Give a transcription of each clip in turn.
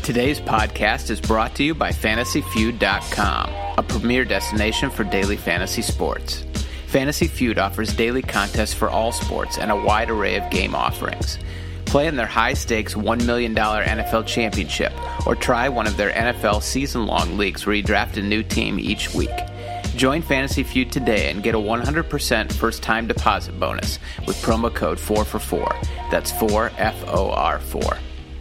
Today's podcast is brought to you by FantasyFeud.com, a premier destination for daily fantasy sports. Fantasy Feud offers daily contests for all sports and a wide array of game offerings. Play in their high-stakes $1 million NFL championship or try one of their NFL season-long leagues where you draft a new team each week. Join Fantasy Feud today and get a 100% first-time deposit bonus with promo code 4for4. That's 4FOR4.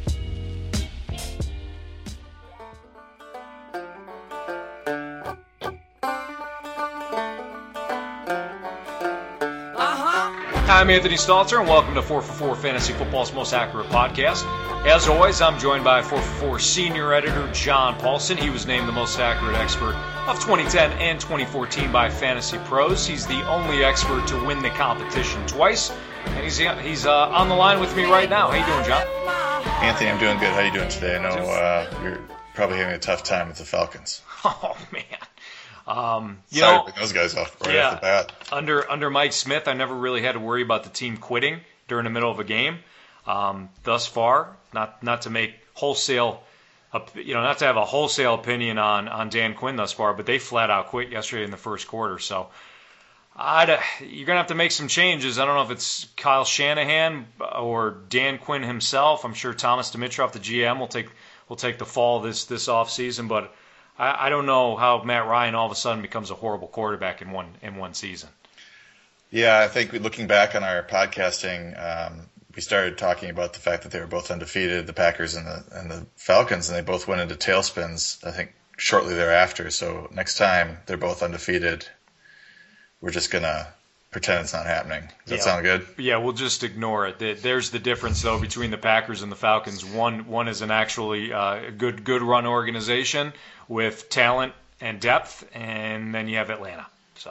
I'm Anthony Stalter, and welcome to 4for4 Fantasy Football's most accurate podcast. As always, I'm joined by 4for4 senior editor John Paulson. He was named the most accurate expert of 2010 and 2014 by Fantasy Pros. He's the only expert to win the competition twice, and he's on the line with me right now. How you doing, John? Anthony, I'm doing good. How you doing today? I know you're probably having a tough time with the Falcons. Oh, man. Sorry to bring those guys off off the bat. Under Mike Smith, I never really had to worry about the team quitting during the middle of a game. Thus far, not to make wholesale, not to have a wholesale opinion on Dan Quinn thus far, but they flat out quit yesterday in the first quarter. So you're gonna have to make some changes. I don't know if it's Kyle Shanahan or Dan Quinn himself. I'm sure Thomas Dimitroff, the GM, will take the fall this offseason, but I don't know how Matt Ryan all of a sudden becomes a horrible quarterback in one season. Yeah, I think looking back on our podcasting, we started talking about the fact that they were both undefeated, the Packers and the Falcons, and they both went into tailspins, I think, shortly thereafter. So next time they're both undefeated, we're just going to pretend it's not happening. Does that sound good? Yeah, we'll just ignore it. There's the difference, though, between the Packers and the Falcons. One is an actually good run organization with talent and depth, and then you have Atlanta. So,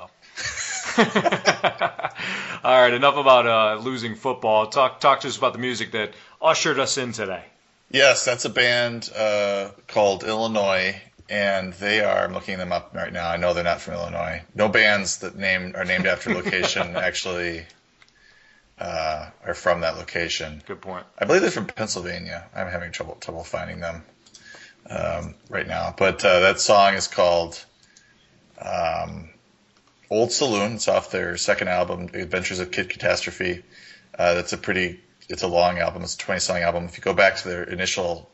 all right, enough about losing football. Talk to us about the music that ushered us in today. Yes, that's a band called Illinois, and I'm looking them up right now. I know they're not from Illinois. No bands that are named after location actually are from that location. Good point. I believe they're from Pennsylvania. I'm having trouble finding them right now. But that song is called Old Saloon. It's off their second album, Adventures of Kid Catastrophe. It's a long album. It's a 20-song album. If you go back to their initial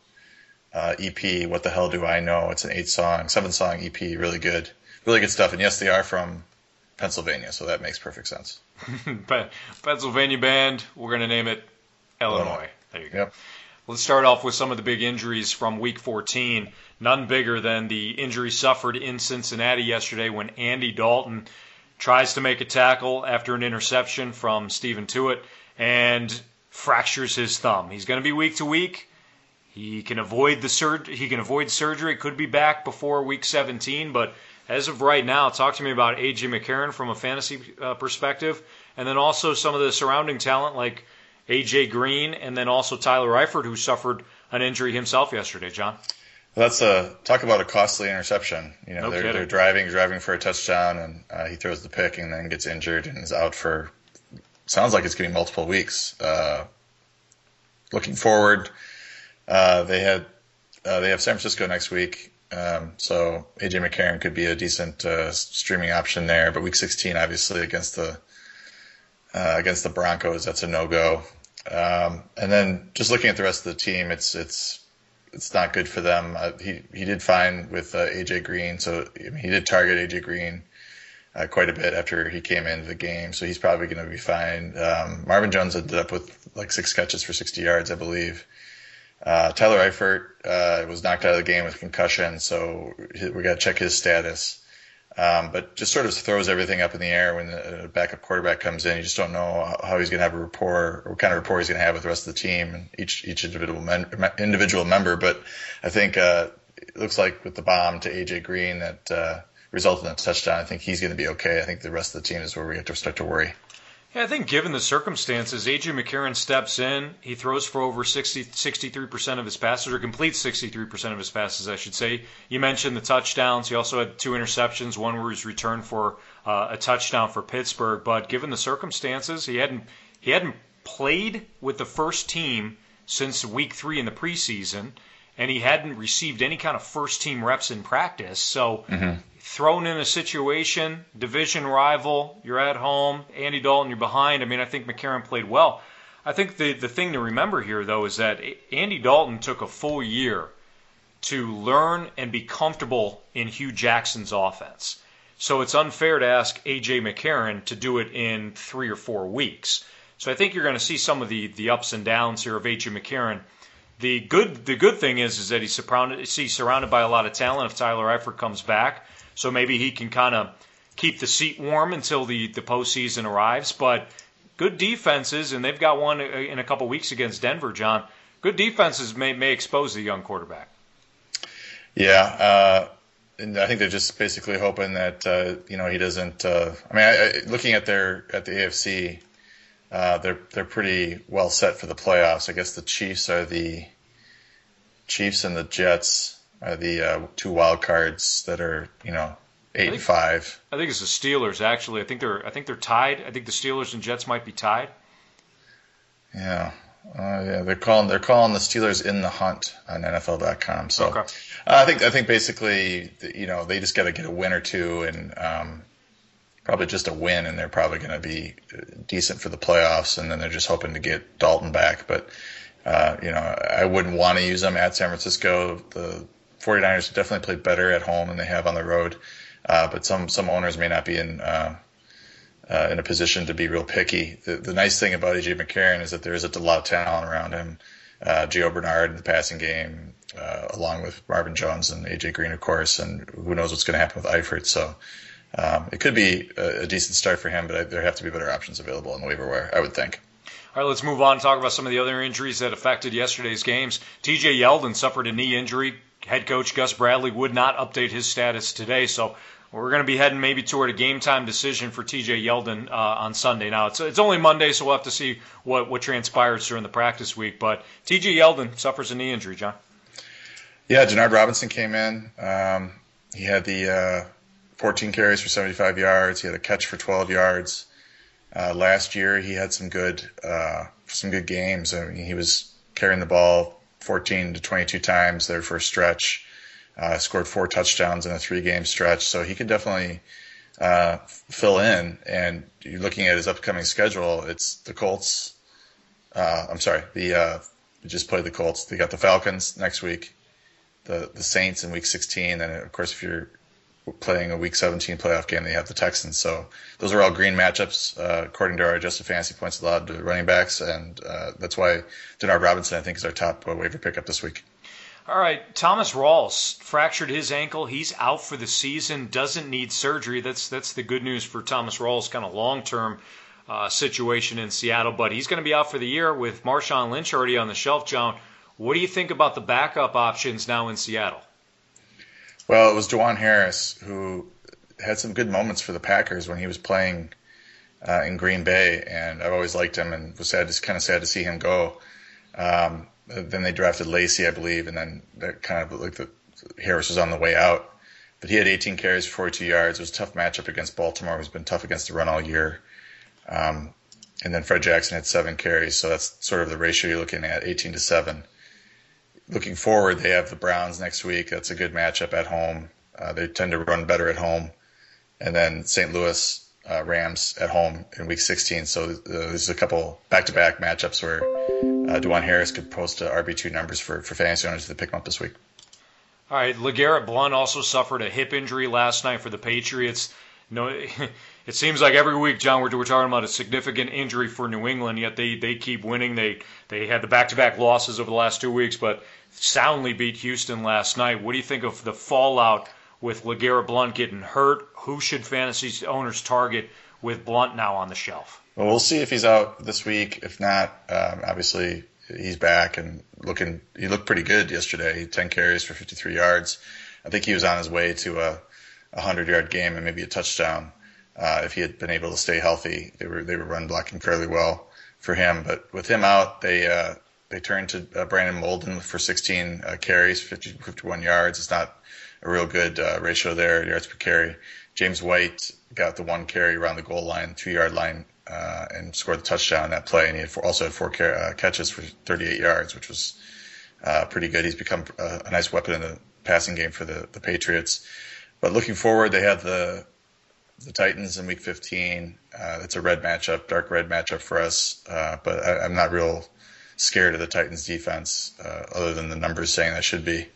EP, What the Hell Do I Know? It's an 7-song EP, really good stuff. And yes, they are from Pennsylvania, so that makes perfect sense. Pennsylvania band, we're going to name it Illinois. There you go. Yep. Let's start off with some of the big injuries from Week 14. None bigger than the injury suffered in Cincinnati yesterday when Andy Dalton tries to make a tackle after an interception from Stephen Tuitt and fractures his thumb. He's going to be week to week. He can avoid surgery. Could be back before Week 17, but as of right now, talk to me about A.J. McCarron from a fantasy perspective, and then also some of the surrounding talent like A.J. Green, and then also Tyler Eifert, who suffered an injury himself yesterday, John. Well, that's talk about a costly interception. They're driving for a touchdown, and he throws the pick and then gets injured and is out for, sounds like it's going to be multiple weeks. Looking forward, they have San Francisco next week, so A.J. McCarron could be a decent streaming option there. But Week 16, obviously, against the Broncos, that's a no-go. And then just looking at the rest of the team, it's not good for them. He did fine with A.J. Green, so he did target A.J. Green quite a bit after he came into the game, so he's probably going to be fine. Marvin Jones ended up with like 6 catches for 60 yards, I believe. Tyler Eifert was knocked out of the game with concussion, so we got to check his status. But just sort of throws everything up in the air when the backup quarterback comes in. You just don't know how he's going to have a rapport, or what kind of rapport he's going to have with the rest of the team and each individual member. But I think it looks like with the bomb to A.J. Green that resulted in a touchdown, I think he's going to be okay. I think the rest of the team is where we have to start to worry. Yeah, I think given the circumstances, A.J. McCarron steps in. He throws for over 63% of his passes, or completes 63% of his passes, I should say. You mentioned the touchdowns. He also had 2 interceptions, one where he's returned for a touchdown for Pittsburgh. But given the circumstances, he hadn't played with the first team since week 3 in the preseason. and he hadn't received any kind of first-team reps in practice. So thrown in a situation, division rival, you're at home, Andy Dalton, you're behind. I mean, I think McCarron played well. I think the thing to remember here, though, is that Andy Dalton took a full year to learn and be comfortable in Hugh Jackson's offense. So it's unfair to ask A.J. McCarron to do it in 3 or 4 weeks. So I think you're going to see some of the ups and downs here of A.J. McCarron. The good thing is that he's surrounded by a lot of talent if Tyler Eifert comes back. So maybe he can kind of keep the seat warm until the postseason arrives. But good defenses, and they've got one in a couple weeks against Denver, John. Good defenses may expose the young quarterback. Yeah, and I think they're just basically hoping that he doesn't. Looking at the AFC, they're pretty well set for the playoffs. I guess the Chiefs and the Jets are the 2 wild cards that are 8 and 5. I think it's the Steelers actually. I think they're tied. I think the Steelers and Jets might be tied. Yeah. They're calling the Steelers in the hunt on NFL.com. So okay. I think basically they just got to get a win or two and probably just a win, and they're probably going to be decent for the playoffs. And then they're just hoping to get Dalton back. But I wouldn't want to use them at San Francisco. The 49ers definitely played better at home than they have on the road. But some owners may not be in a position to be real picky. The nice thing about A.J. McCarron is that there is a lot of talent around him. Gio Bernard in the passing game, along with Marvin Jones and A.J. Green, of course, and who knows what's going to happen with Eifert. So it could be a decent start for him, but there have to be better options available on the waiver wire, I would think. All right, let's move on and talk about some of the other injuries that affected yesterday's games. T.J. Yeldon suffered a knee injury. Head coach Gus Bradley would not update his status today, so we're going to be heading maybe toward a game-time decision for T.J. Yeldon on Sunday. Now, it's only Monday, so we'll have to see what transpires during the practice week. But T.J. Yeldon suffers a knee injury, John. Yeah, Denard Robinson came in. He had the 14 carries for 75 yards. He had a catch for 12 yards. Last year, he had some good games. I mean, he was carrying the ball 14 to 22 times there for a stretch. Scored 4 touchdowns in a 3-game stretch, so he could definitely fill in. And you're looking at his upcoming schedule, it's the Colts. We just played the Colts. They got the Falcons next week, the Saints in Week 16, and of course, if you're playing a Week 17 playoff game, they have the Texans. So those are all green matchups, according to our adjusted fantasy points allowed to running backs, and that's why Denard Robinson, I think, is our top waiver pickup this week. All right, Thomas Rawls fractured his ankle. He's out for the season, doesn't need surgery. That's the good news for Thomas Rawls' kind of long-term situation in Seattle. But he's going to be out for the year with Marshawn Lynch already on the shelf, John. What do you think about the backup options now in Seattle? Well, it was Juwan Harris who had some good moments for the Packers when he was playing in Green Bay, and I've always liked him and was kind of sad to see him go. Then they drafted Lacey, I believe, and then that kind of looked like Harris was on the way out. But he had 18 carries for 42 yards. It was a tough matchup against Baltimore. He's been tough against the run all year. And then Fred Jackson had 7 carries, so that's sort of the ratio you're looking at, 18 to 7. Looking forward, they have the Browns next week. That's a good matchup at home. They tend to run better at home. And then St. Louis Rams at home in Week 16. So there's a couple back-to-back matchups where Juwan Harris could post RB2 numbers for fantasy owners that pick him up this week. All right, LeGarrette Blount also suffered a hip injury last night for the Patriots. It seems like every week, John, we're talking about a significant injury for New England, yet they keep winning. They had the back-to-back losses over the last 2 weeks, but soundly beat Houston last night. What do you think of the fallout with LeGarrette Blount getting hurt? Who should fantasy owners target with Blount now on the shelf? Well, we'll see if he's out this week. If not, obviously he's back and he looked pretty good yesterday. 10 carries for 53 yards. I think he was on his way to a 100-yard game and maybe a touchdown if he had been able to stay healthy. They were run blocking fairly well for him. But with him out, they turned to Brandon Molden for 16 carries, 51 yards. It's not a real good ratio there, yards per carry. James White got the 1 carry around the goal line, 2-yard line, and scored the touchdown on that play. And he also had 4 catches for 38 yards, which was pretty good. He's become a nice weapon in the passing game for the Patriots. But looking forward, they have the Titans in Week 15. It's a dark red matchup for us. But I'm not real scared of the Titans defense, other than the numbers saying I should be.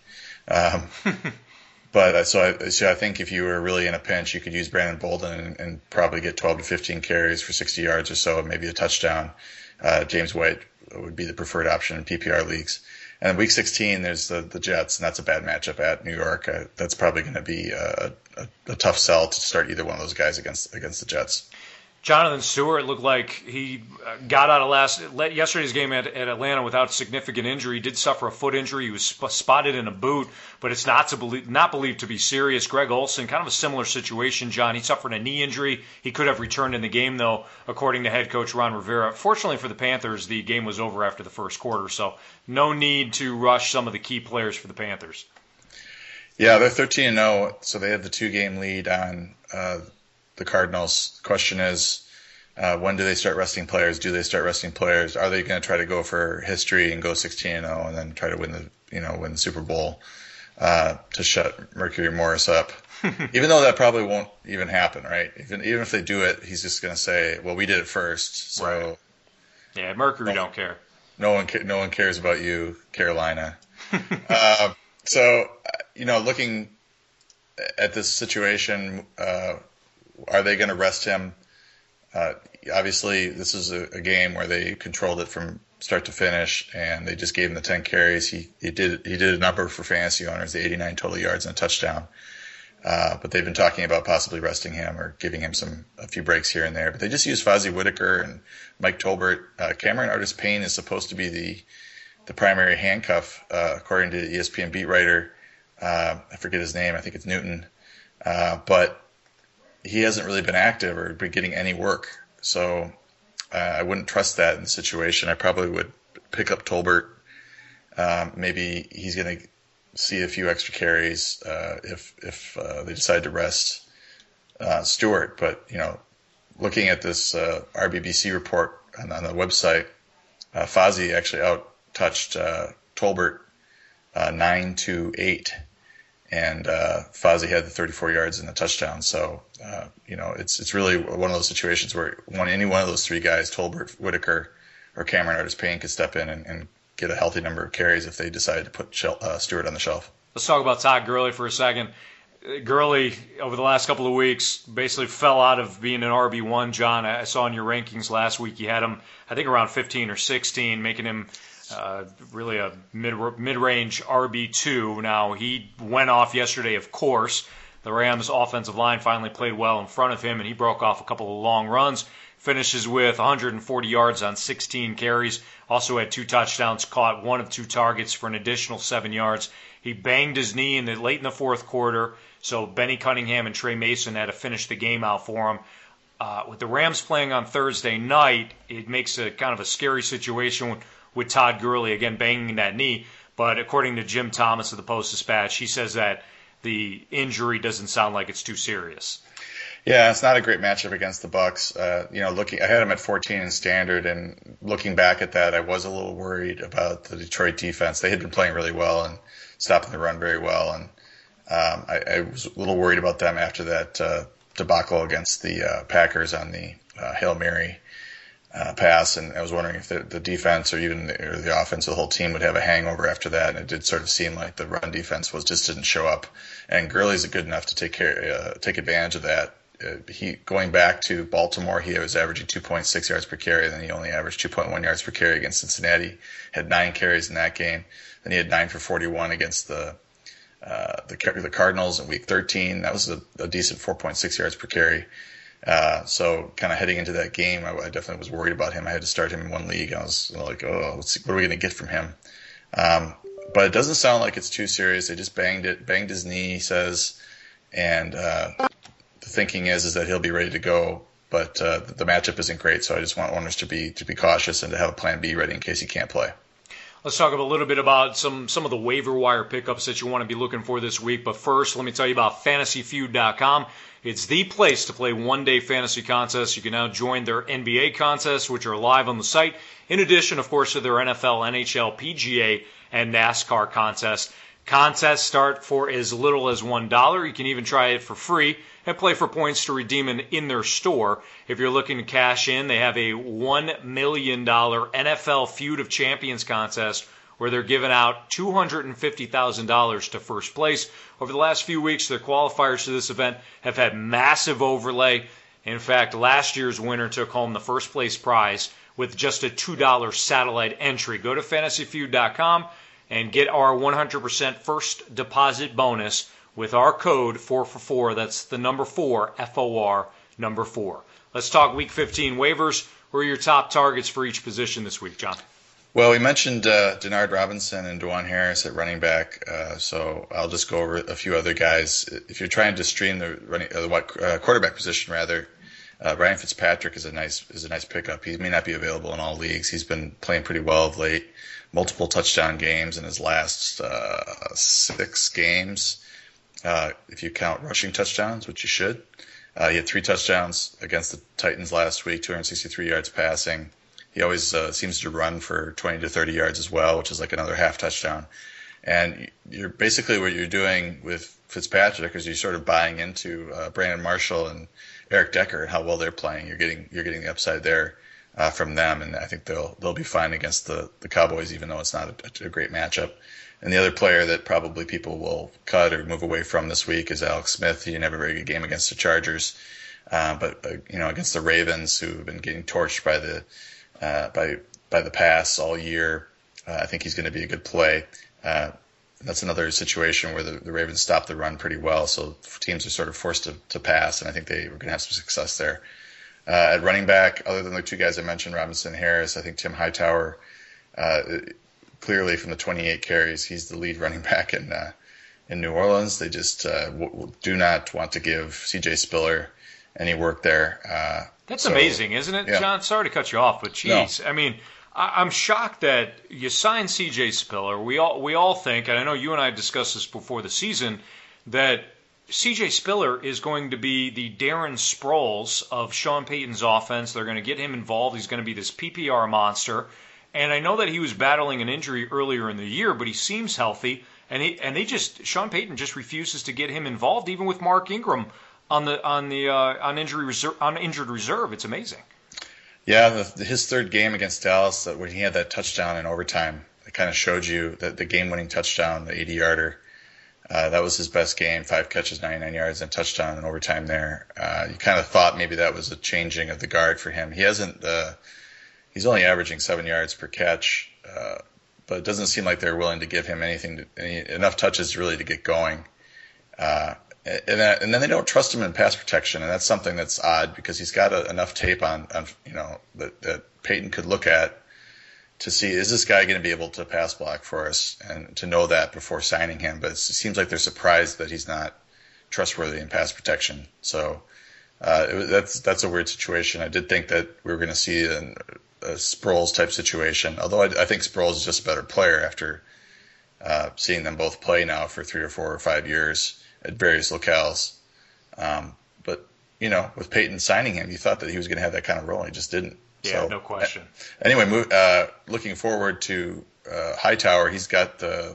But so I think if you were really in a pinch, you could use Brandon Bolden and probably get 12 to 15 carries for 60 yards or so, maybe a touchdown. James White would be the preferred option in PPR leagues. And in Week 16, there's the Jets, and that's a bad matchup at New York. That's probably going to be a tough sell to start either one of those guys against the Jets. Jonathan Stewart looked like he got out of yesterday's game at Atlanta without significant injury. He did suffer a foot injury. He was spotted in a boot, but it's not believed to be serious. Greg Olsen, kind of a similar situation, John. He suffered a knee injury. He could have returned in the game, though, according to head coach Ron Rivera. Fortunately for the Panthers, the game was over after the first quarter, so no need to rush some of the key players for the Panthers. Yeah, they're 13-0, so they have the 2-game lead on the Cardinals. The question is, when do they start resting players? Do they start resting players? Are they going to try to go for history and go 16-0 and then try to win the Super Bowl to shut Mercury Morris up? Even though that probably won't even happen, right? Even if they do it, he's just going to say, "Well, we did it first." So right. Yeah, Mercury don't care. No one cares about you, Carolina. So looking at this situation. Are they going to rest him? Obviously, this is a game where they controlled it from start to finish, and they just gave him the 10 carries. He did a number for fantasy owners, the 89 total yards and a touchdown. But they've been talking about possibly resting him or giving him a few breaks here and there. But they just used Fozzie Whitaker and Mike Tolbert. Cameron Artis-Payne is supposed to be the primary handcuff, according to the ESPN beat writer. I forget his name. I think it's Newton. But he hasn't really been active or been getting any work. So I wouldn't trust that in the situation. I probably would pick up Tolbert. Maybe he's going to see a few extra carries if they decide to rest Stewart. But, looking at this RBBC report on the website, Fozzie actually out-touched Tolbert 9-8. And Fozzie had the 34 yards and the touchdown. So, it's really one of those situations where any one of those three guys, Tolbert, Whitaker, or Cameron Artis-Payne, could step in and get a healthy number of carries if they decide to put Stewart on the shelf. Let's talk about Todd Gurley for a second. Gurley, over the last couple of weeks, basically fell out of being an RB1, John. I saw in your rankings last week you had him, I think, around 15 or 16, making him really a mid-range RB2. Now, he went off yesterday, of course. The Rams' offensive line finally played well in front of him, and he broke off a couple of long runs. Finishes with 140 yards on 16 carries. Also had 2 touchdowns, caught 1 of 2 targets for an additional 7 yards. He banged his knee late in the fourth quarter, so Benny Cunningham and Trey Mason had to finish the game out for him. With the Rams playing on Thursday night, it makes a kind of a scary situation with Todd Gurley, again, banging that knee. But according to Jim Thomas of the Post-Dispatch, he says that the injury doesn't sound like it's too serious. Yeah, it's not a great matchup against the Bucs. I had him at 14 in standard, and looking back at that, I was a little worried about the Detroit defense. They had been playing really well and stopping the run very well, and I was a little worried about them after that debacle against the Packers on the Hail Mary pass, and I was wondering if the defense or even the offense, the whole team would have a hangover after that. And it did sort of seem like the run defense just didn't show up. And Gurley's good enough to take advantage of that. Going back to Baltimore, he was averaging 2.6 yards per carry. Then he only averaged 2.1 yards per carry against Cincinnati. Had 9 carries in that game. Then he had 9 for 41 against the Cardinals in Week 13. That was a decent 4.6 yards per carry. So kind of heading into that game, I definitely was worried about him. I had to start him in one league. I was like, what are we going to get from him? But it doesn't sound like it's too serious. They just banged his knee, he says. And the thinking is that he'll be ready to go. But the matchup isn't great, so I just want owners to be cautious and to have a plan B ready in case he can't play. Let's talk a little bit about some of the waiver wire pickups that you want to be looking for this week. But first, let me tell you about FantasyFeud.com. It's the place to play one-day fantasy contests. You can now join their NBA contests, which are live on the site. In addition, of course, to their NFL, NHL, PGA, and NASCAR contests. Contests start for as little as $1. You can even try it for free and play for points to redeem in their store. If you're looking to cash in, they have a $1 million NFL Feud of Champions contest where they're giving out $250,000 to first place. Over the last few weeks, their qualifiers to this event have had massive overlay. In fact, last year's winner took home the first place prize with just a $2 satellite entry. Go to FantasyFeud.com and get our 100% first deposit bonus with our code 4for4. That's the number 4, F-O-R, number 4. Let's talk Week 15 waivers. Who are your top targets for each position this week, John? Well, we mentioned Denard Robinson and Dwan Harris at running back, so I'll just go over a few other guys. If you're trying to stream the quarterback position, rather, Ryan Fitzpatrick is a nice pickup. He may not be available in all leagues. He's been playing pretty well of late. Multiple touchdown games in his last 6 games, if you count rushing touchdowns, which you should. He had 3 touchdowns against the Titans last week, 263 yards passing. He always seems to run for 20 to 30 yards as well, which is like another half touchdown. And you're basically what you're doing with Fitzpatrick is you're sort of buying into Brandon Marshall and Eric Decker and how well they're playing. You're getting the upside there from them, and I think they'll be fine against the Cowboys, even though it's not a great matchup. And the other player that probably people will cut or move away from this week is Alex Smith. He didn't have a very good game against the Chargers, but against the Ravens, who have been getting torched by the pass all year, I think he's going to be a good play. That's another situation where the Ravens stopped the run pretty well, so teams are sort of forced to pass, and I think they were going to have some success there. At running back, other than the 2 guys I mentioned, Robinson, Harris, I think Tim Hightower, clearly from the 28 carries, he's the lead running back in New Orleans. They just do not want to give C.J. Spiller any work there. That's amazing, isn't it, yeah. John? Sorry to cut you off, but geez, No. I mean, I'm shocked that you signed C.J. Spiller. We all think, and I know you and I discussed this before the season, that C.J. Spiller is going to be the Darren Sproles of Sean Payton's offense. They're going to get him involved. He's going to be this PPR monster. And I know that he was battling an injury earlier in the year, but he seems healthy. And Sean Payton just refuses to get him involved, even with Mark Ingram on injured reserve. It's amazing. Yeah, his third game against Dallas, when he had that touchdown in overtime, it kind of showed you that the game-winning touchdown, the 80-yarder. That was his best game, 5 catches, 99 yards, and touchdown in overtime there. You kind of thought maybe that was a changing of the guard for him. He hasn't. He's only averaging 7 yards per catch, but it doesn't seem like they're willing to give him enough touches really to get going. And then they don't trust him in pass protection, and that's something that's odd because he's got enough tape on that Peyton could look at to see, is this guy going to be able to pass block for us, and to know that before signing him. But it seems like they're surprised that he's not trustworthy in pass protection. So that's a weird situation. I did think that we were going to see a Sproles type situation, although I think Sproles is just a better player after seeing them both play now for 3 or 4 or 5 years at various locales. But with Peyton signing him, you thought that he was going to have that kind of role. He just didn't. Yeah, so, no question. Anyway, looking forward to Hightower. He's got the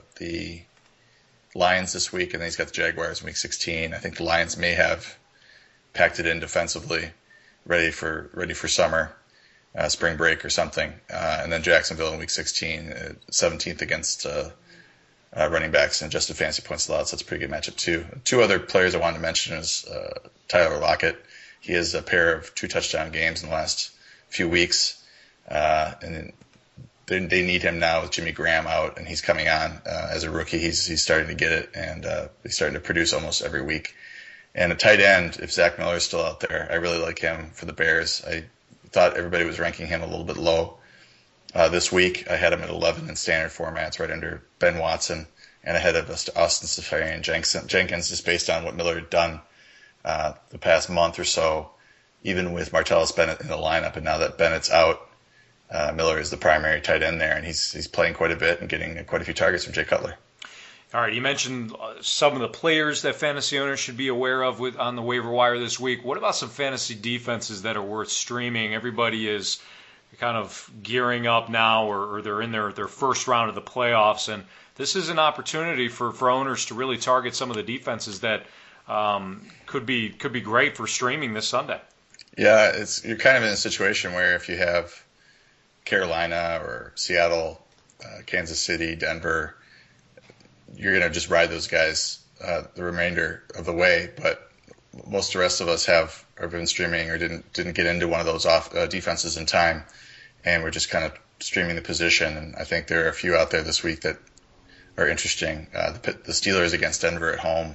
Lions this week, and then he's got the Jaguars in Week 16. I think the Lions may have packed it in defensively, ready for summer, spring break or something. And then Jacksonville in Week 16, 17th against running backs and adjusted fantasy points allowed. So that's a pretty good matchup too. 2 other players I wanted to mention is Tyler Lockett. He has a pair of 2 touchdown games in the last few weeks, and they need him now with Jimmy Graham out, and he's coming on as a rookie. He's starting to get it, and he's starting to produce almost every week. And a tight end, if Zach Miller is still out there, I really like him for the Bears. I thought everybody was ranking him a little bit low this week. I had him at 11 in standard formats, right under Ben Watson, and ahead of Austin Seferian-Jenkins, just based on what Miller had done the past month or so, even with Martellus Bennett in the lineup. And now that Bennett's out, Miller is the primary tight end there, and he's playing quite a bit and getting quite a few targets from Jay Cutler. All right, you mentioned some of the players that fantasy owners should be aware of on the waiver wire this week. What about some fantasy defenses that are worth streaming? Everybody is kind of gearing up now, or they're in their first round of the playoffs, and this is an opportunity for owners to really target some of the defenses that could be great for streaming this Sunday. Yeah, you're kind of in a situation where if you have Carolina or Seattle, Kansas City, Denver, you're going to just ride those guys the remainder of the way. But most of the rest of us have been streaming or didn't get into one of those defenses in time, and we're just kind of streaming the position. And I think there are a few out there this week that are interesting. The Steelers against Denver at home.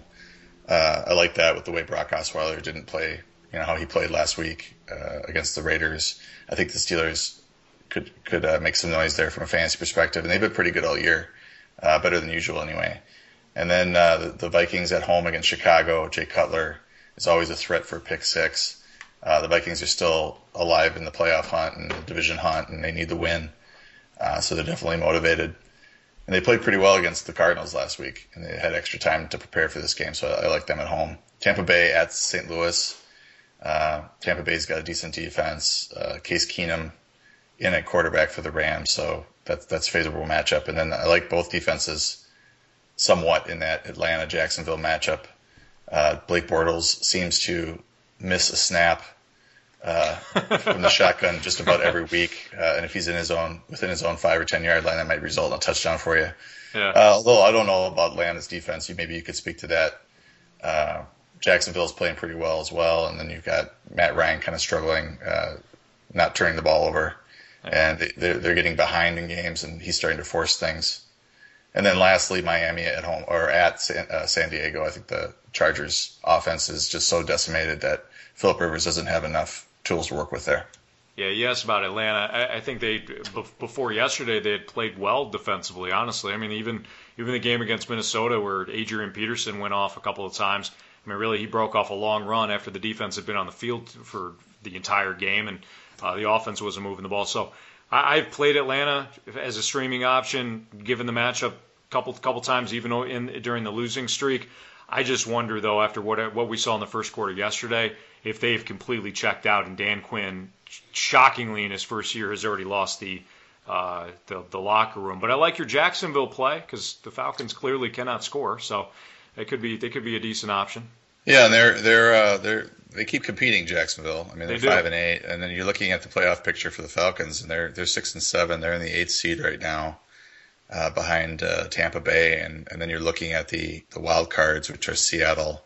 I like that with the way Brock Osweiler didn't play, how he played last week against the Raiders. I think the Steelers could make some noise there from a fantasy perspective, and they've been pretty good all year. Better than usual anyway. And then the Vikings at home against Chicago. Jay Cutler is always a threat for a pick six. The Vikings are still alive in the playoff hunt and the division hunt, and they need the win. So they're definitely motivated. And they played pretty well against the Cardinals last week, and they had extra time to prepare for this game, so I like them at home. Tampa Bay at St. Louis. Tampa Bay's got a decent defense. Case Keenum in at quarterback for the Rams, so that's a favorable matchup. And then I like both defenses somewhat in that Atlanta-Jacksonville matchup. Blake Bortles seems to miss a snap from the shotgun just about every week, and if he's within his own 5 or 10 yard line, that might result in a touchdown for you. Yeah. Although I don't know about Atlanta's defense, maybe you could speak to that. Jacksonville's playing pretty well as well, and then you've got Matt Ryan kind of struggling, not turning the ball over. And they're getting behind in games, and he's starting to force things. And then lastly, Miami at home or at San Diego. I think the Chargers' offense is just so decimated that Phillip Rivers doesn't have enough tools to work with there. Yeah, you asked about Atlanta. I think before yesterday they had played well defensively. Honestly, I mean even the game against Minnesota where Adrian Peterson went off a couple of times. I mean, really, he broke off a long run after the defense had been on the field for the entire game, and the offense wasn't moving the ball. So I've played Atlanta as a streaming option, given the matchup couple times, even during the losing streak. I just wonder, though, after what we saw in the first quarter yesterday, if they've completely checked out, and Dan Quinn, shockingly in his first year, has already lost the locker room. But I like your Jacksonville play because the Falcons clearly cannot score, so they could be a decent option. Yeah, and they keep competing, Jacksonville. I mean, they're 5-8, and then you're looking at the playoff picture for the Falcons, and they're 6-7. They're in the 8th seed right now, behind Tampa Bay, and then you're looking at the wild cards, which are Seattle,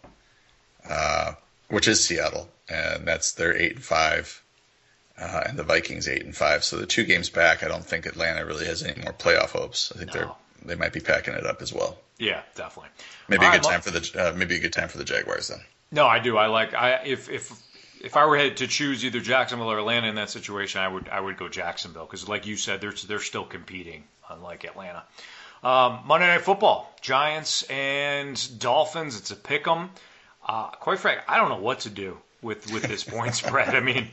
which is Seattle, and they're 8-5, and the Vikings 8-5. So the 2 games back, I don't think Atlanta really has any more playoff hopes. I think they might be packing it up as well. Yeah, definitely. Maybe a good time for the Jaguars then. No, I do. If I were to choose either Jacksonville or Atlanta in that situation, I would go Jacksonville because, like you said, they're still competing, unlike Atlanta. Monday Night Football, Giants and Dolphins. It's a pick'em. Quite frankly, I don't know what to do with this point spread. I mean,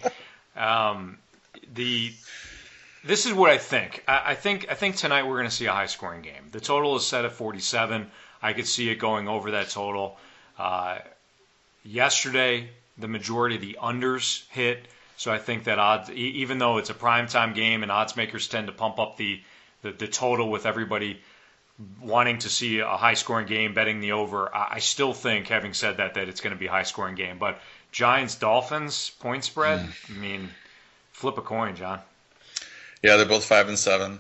this is what I think. I think tonight we're going to see a high-scoring game. The total is set at 47. I could see it going over that total. Yesterday, the majority of the unders hit, so I think that odds, even though it's a primetime game and odds makers tend to pump up the total with everybody wanting to see a high-scoring game, betting the over, I still think, having said that it's going to be a high-scoring game. But Giants-Dolphins point spread, I mean, flip a coin, John. Yeah, they're both 5-7.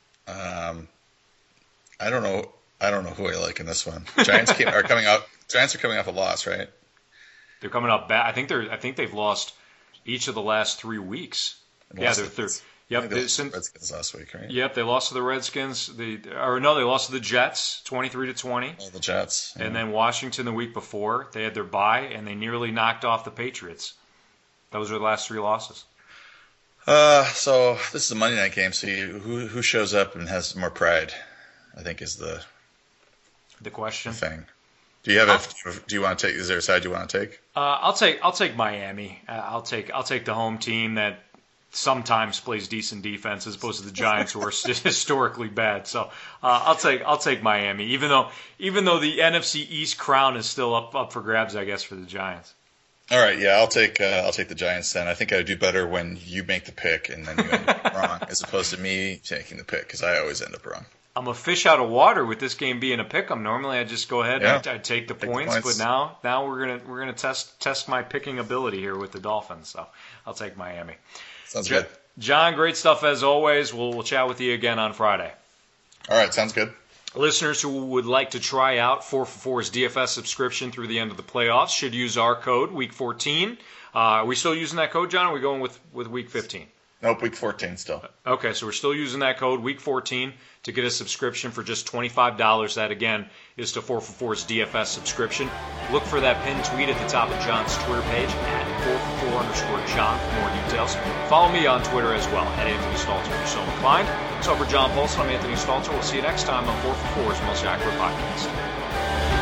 I don't know who I like in this one. Giants are coming off a loss, right? They're coming up bad. I think they've lost each of the last 3 weeks. Yeah, they're yep. They lost to the Redskins last week, right? Yep, they lost to the Redskins. They lost to the Jets, 23-20. Oh, the Jets. Yeah. And then Washington the week before, they had their bye and they nearly knocked off the Patriots. Those are the last 3 losses. So this is a Monday night game. So who shows up and has more pride? I think is the question. Thing. Do you have do you want to take? Is there a side you want to take? I'll take Miami. I'll take the home team that sometimes plays decent defense as opposed to the Giants, who are historically bad. So I'll take Miami, even though the NFC East crown is still up for grabs, I guess, for the Giants. All right, yeah, I'll take the Giants then. I think I would do better when you make the pick and then you end up wrong, as opposed to me taking the pick, because I always end up wrong. I'm a fish out of water with this game being a pick'em. Normally I just go ahead and I take the points, but now we're gonna test my picking ability here with the Dolphins. So I'll take Miami. Sounds good. John, great stuff as always. We'll chat with you again on Friday. All right, sounds good. Listeners who would like to try out 4for4's DFS subscription through the end of the playoffs should use our code, Week 14. Are we still using that code, John, or are we going with Week 15? Nope, Week 14 still. Okay, so we're still using that code, Week 14, to get a subscription for just $25. That, again, is to 4for4's DFS subscription. Look for that pinned tweet at the top of John's Twitter page, at 4for4_John for more details. Follow me on Twitter as well, at Anthony Stalter, if you're so inclined. So for John Paulson, I'm Anthony Stalter. We'll see you next time on 4for4's Most Accurate Podcast.